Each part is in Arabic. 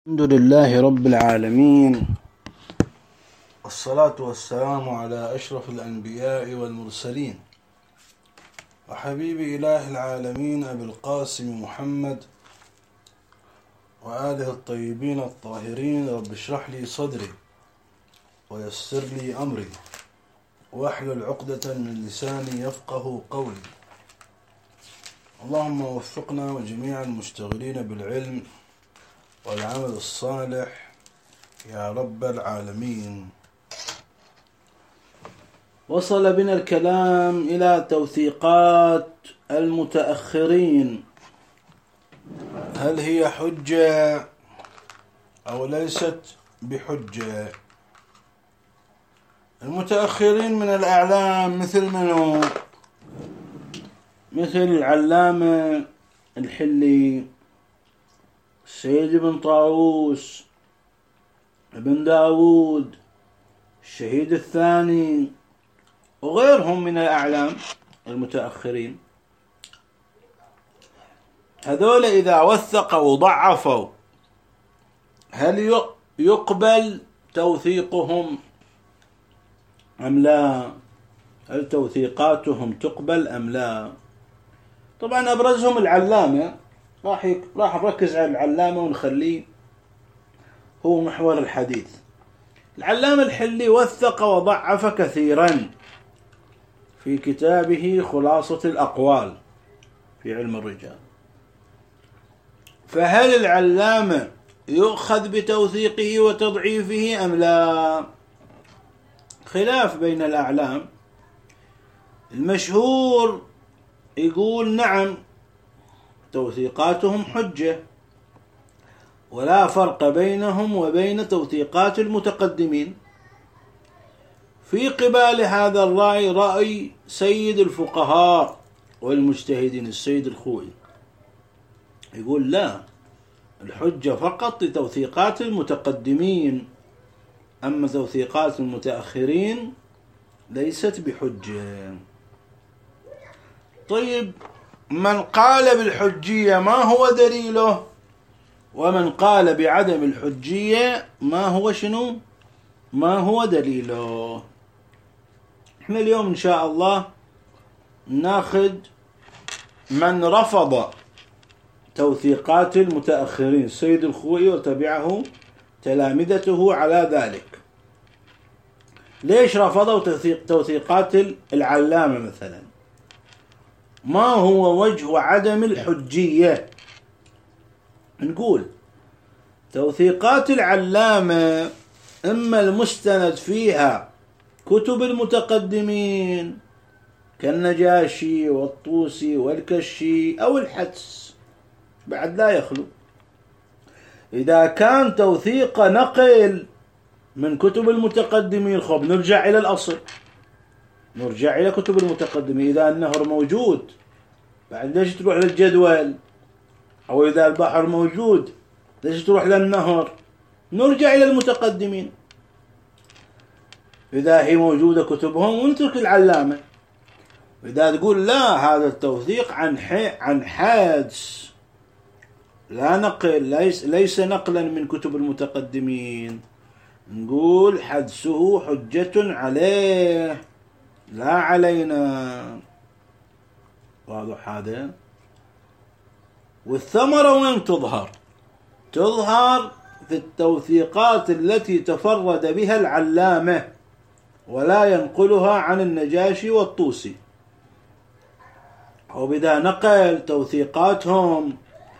الحمد لله رب العالمين، والصلاة والسلام على أشرف الأنبياء والمرسلين وحبيب إله العالمين أبي القاسم محمد وآله الطيبين الطاهرين. رب اشرح لي صدري ويسر لي أمري واحلل عقدة من لساني يفقه قولي. اللهم وفقنا وجميع المشتغلين بالعلم والعمل الصالح يا رب العالمين. وصل بنا الكلام إلى توثيقات المتأخرين، هل هي حجة أو ليست بحجة؟ المتأخرين من الأعلام مثل منو؟ مثل العلامة الحلي، السيد بن طاووس، ابن داود، الشهيد الثاني، وغيرهم من الأعلام المتأخرين. هذول إذا وثقوا وضعفوا هل يقبل توثيقهم أم لا؟ هل توثيقاتهم تقبل أم لا؟ طبعا أبرزهم العلامة، راح نركز على العلامة ونخليه هو محور الحديث. العلامة الحلي وثق وضعف كثيرا في كتابه خلاصة الأقوال في علم الرجال. فهل العلامة يؤخذ بتوثيقه وتضعيفه أم لا؟ خلاف بين الأعلام. المشهور يقول نعم، توثيقاتهم حجة، ولا فرق بينهم وبين توثيقات المتقدمين. في قبال هذا الرأي رأي سيد الفقهاء والمجتهدين السيد الخوئي، يقول لا، الحجة فقط لتوثيقات المتقدمين، أما توثيقات المتأخرين ليست بحجة. طيب، من قال بالحجية ما هو دليله؟ ومن قال بعدم الحجية ما هو شنو؟ ما هو دليله؟ احنا اليوم إن شاء الله ناخذ من رفض توثيقات المتأخرين، السيد الخوئي وتبعه تلامذته على ذلك. ليش رفضوا توثيقات العلامة مثلا؟ ما هو وجه عدم الحجية؟ نقول توثيقات العلامة إما المستند فيها كتب المتقدمين كالنجاشي والطوسي والكشي أو الحدس، بعد لا يخلو. إذا كان توثيق نقل من كتب المتقدمين، خب نرجع إلى الأصل، نرجع إلى كتب المتقدمين. إذا النهر موجود بعد ليش تروح للجدول؟ أو إذا البحر موجود ليش تروح للنهر؟ نرجع إلى المتقدمين. إذا هي موجودة كتبهم ونترك العلامة. إذا تقول لا، هذا التوثيق عن حادث لا نقل، ليس نقلا من كتب المتقدمين، نقول حدثه حجة عليه لا علينا. واضح هذا؟ والثمرة وين تظهر؟ تظهر في التوثيقات التي تفرد بها العلامة ولا ينقلها عن النجاشي والطوسي. وبذا نقل توثيقاتهم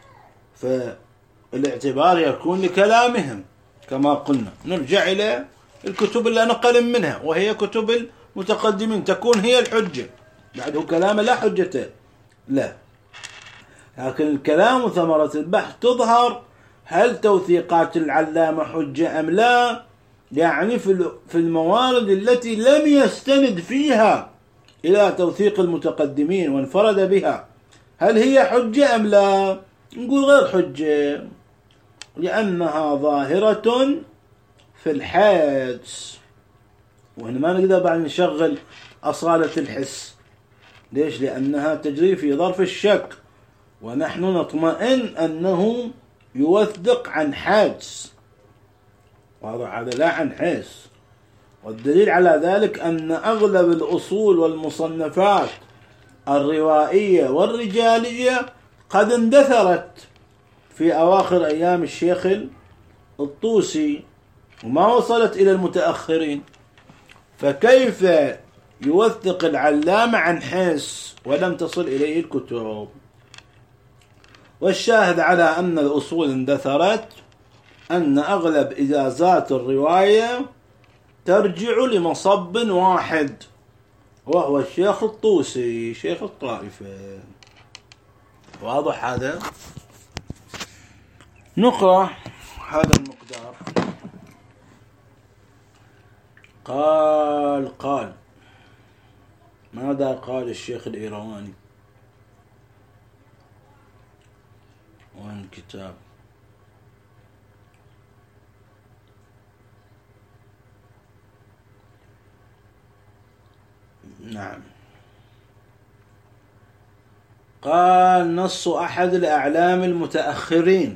فالاعتبار يكون لكلامهم كما قلنا، نرجع إلى الكتب اللي نقل منها وهي كتب المتقدمين، تكون هي الحجة. بعده كلام لا حجة لا، لكن الكلام وثمرة البحث تظهر هل توثيقات العلامة حجة أم لا، يعني في الموارد التي لم يستند فيها إلى توثيق المتقدمين وانفرد بها، هل هي حجة أم لا؟ نقول غير حجة، لأنها ظاهرة في الحدس. وهنا ما نقدر بعد نشغل أصالة الحس. ليش؟ لأنها تجري في ظرف الشك، ونحن نطمئن أنه يوثق عن حدس، واضح هذا، لا عن حس. والدليل على ذلك أن أغلب الأصول والمصنفات الروائية والرجالية قد اندثرت في أواخر أيام الشيخ الطوسي وما وصلت إلى المتأخرين، فكيف يوثق العلامة عن حس ولم تصل إليه الكتب؟ والشاهد على أن الأصول اندثرت أن أغلب إجازات الرواية ترجع لمصب واحد، وهو الشيخ الطوسي شيخ الطائفة. واضح هذا؟ نقرأ هذا المقدار. قال ماذا قال الشيخ الإيرواني؟ وين كتاب؟ نعم. قال: نص أحد الأعلام المتأخرين: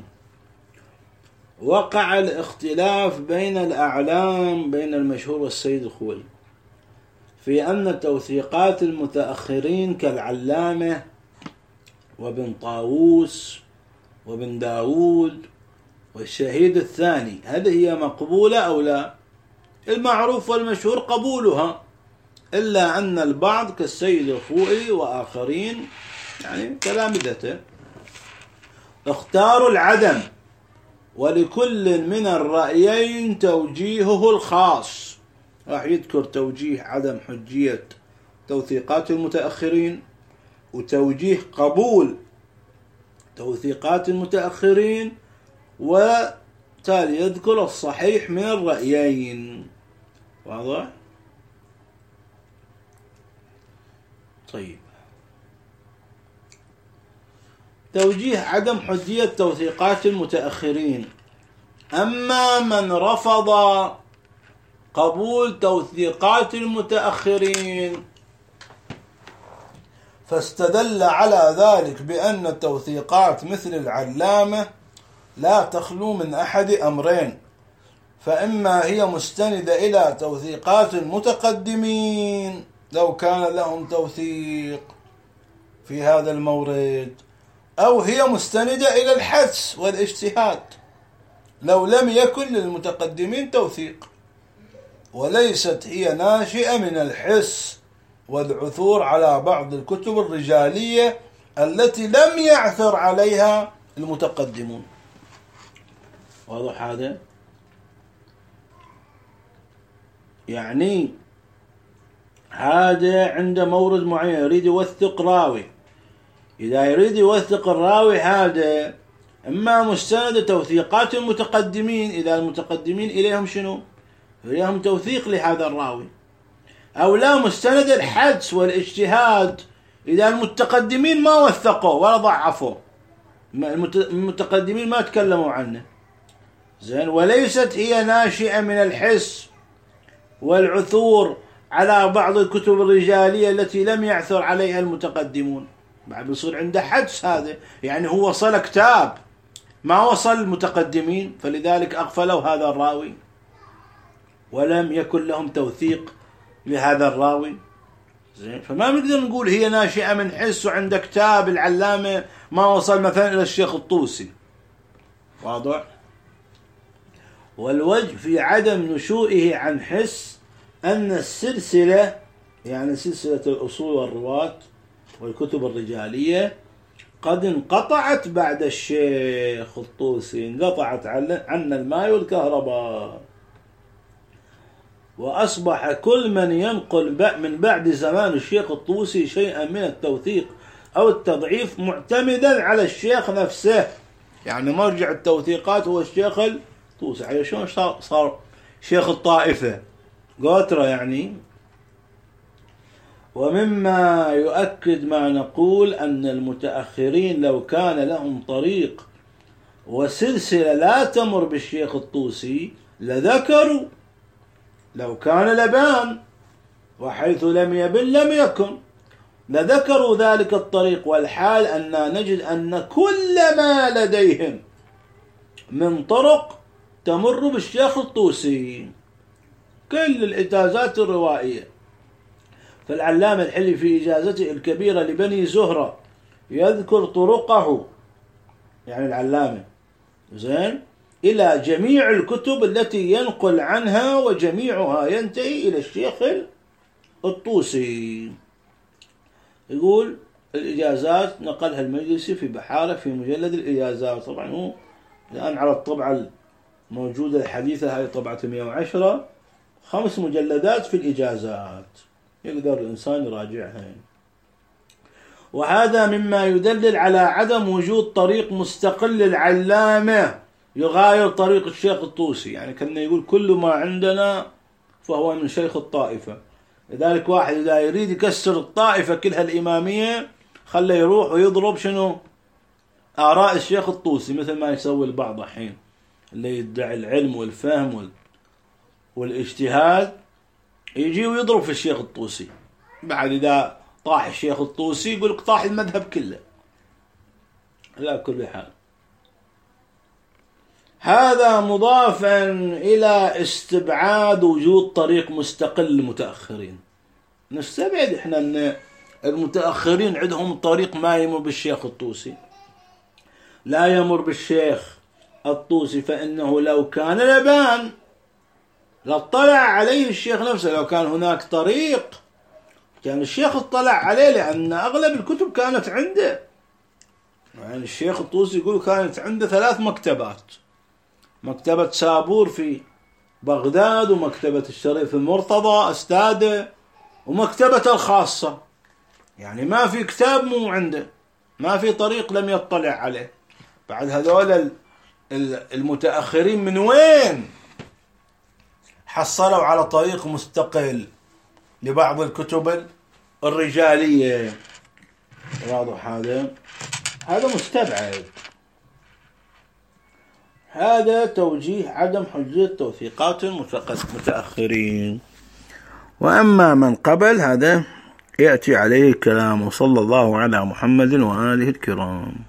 وقع الاختلاف بين الأعلام بين المشهور والسيد الخوئي في أن توثيقات المتأخرين كالعلامة وابن طاووس وابن داود والشهيد الثاني هل هي مقبولة أو لا؟ المعروف والمشهور قبولها، إلا أن البعض كالسيد الخوئي وآخرين يعني تلامذته اختاروا العدم، ولكل من الرأيين توجيهه الخاص. راح يذكر توجيه عدم حجية توثيقات المتأخرين وتوجيه قبول توثيقات المتأخرين، وتالي يذكر الصحيح من الرأيين. واضح؟ طيب، توجيه عدم حجية توثيقات المتأخرين: أما من رفض قبول توثيقات المتأخرين فاستدل على ذلك بأن التوثيقات مثل العلامة لا تخلو من أحد أمرين: فإما هي مستندة إلى توثيقات المتقدمين لو كان لهم توثيق في هذا المورد، أو هي مستندة إلى الحدس والاجتهاد لو لم يكن للمتقدمين توثيق، وليست هي ناشئة من الحس والعثور على بعض الكتب الرجالية التي لم يعثر عليها المتقدمون. واضح هذا؟ يعني هذا عند مورد معين يريد يوثق راوي، إذا يريد يوثق الراوي هذا إما مستند توثيقات المتقدمين إذا المتقدمين إليهم شنو؟ إليهم توثيق لهذا الراوي، أو لا مستند الحدس والاجتهاد إذا المتقدمين ما وثقوا ولا ضعفوا، المتقدمين ما تكلموا عنه. زين، وليست هي ناشئة من الحس والعثور على بعض الكتب الرجالية التي لم يعثر عليها المتقدمون. بعد بيصير عنده حدس، هذا يعني هو وصل كتاب ما وصل المتقدمين، فلذلك أغفلوا هذا الراوي ولم يكن لهم توثيق لهذا الراوي. زين، فما نقدر نقول هي ناشئة من حس وعند كتاب العلامة ما وصل مثلا إلى الشيخ الطوسي. واضح؟ والوجه في عدم نشوئه عن حس أن السلسلة، يعني سلسلة الأصول والرواة والكتب الرجالية، قد انقطعت بعد الشيخ الطوسي، انقطعت عنا الماء والكهرباء، وأصبح كل من ينقل من بعد زمان الشيخ الطوسي شيئا من التوثيق أو التضعيف معتمدا على الشيخ نفسه، يعني مرجع التوثيقات هو الشيخ الطوسي. يعني شلون صار شيخ الطائفة قوترة يعني. ومما يؤكد ما نقول أن المتأخرين لو كان لهم طريق وسلسلة لا تمر بالشيخ الطوسي لذكروا، لو كان لبان وحيث لم يبن لم يكن لذكروا ذلك الطريق، والحال أننا نجد أن كل ما لديهم من طرق تمر بالشيخ الطوسي، كل الإجازات الروائية. فالعلامة الحلي في إجازته الكبيرة لبني زهرة يذكر طرقه، يعني العلامة زين، إلى جميع الكتب التي ينقل عنها، وجميعها ينتهي إلى الشيخ الطوسي. يقول الإجازات نقلها المجلسي في بحاره في مجلد الإجازات. طبعا هو الآن على الطبعة الموجودة الحديثة، هاي طبعة 110، 5 مجلدات في الإجازات، يقدر الإنسان يراجعها. وهذا مما يدلل على عدم وجود طريق مستقل للعلامة يغاير طريق الشيخ الطوسي. يعني كان يقول كل ما عندنا فهو من شيخ الطائفة. لذلك واحد إذا يريد يكسر الطائفة كلها الإمامية، خليه يروح ويضرب شنو؟ آراء الشيخ الطوسي، مثل ما يسوي البعض الحين اللي يدعي العلم والفهم والاجتهاد، يجي ويضرب في الشيخ الطوسي. بعد إذا طاح الشيخ الطوسي يقول لك طاح المذهب كله. على كل حال، هذا مضافا إلى استبعاد وجود طريق مستقل للمتأخرين. نستبعد إحنا أن المتأخرين عندهم طريق ما يمر بالشيخ الطوسي، لا يمر بالشيخ الطوسي، فإنه لو كان لبان لاطلع عليه الشيخ نفسه. لو كان هناك طريق كان الشيخ اطلع عليه، لأن أغلب الكتب كانت عنده. يعني الشيخ الطوسي يقول كانت عنده 3 مكتبات: مكتبة سابور في بغداد، ومكتبة الشريف المرتضى أستاده، ومكتبة الخاصة. يعني ما في كتاب مو عنده، ما في طريق لم يطلع عليه. بعد هذول المتأخرين من وين حصلوا على طريق مستقل لبعض الكتب الرجالية؟ واضح هذا مستبعد. هذا توجيه عدم حجية توثيقات المتأخرين. وأما من قبل هذا يأتي عليه الكلام. وصلى الله على محمد وآله الكرام.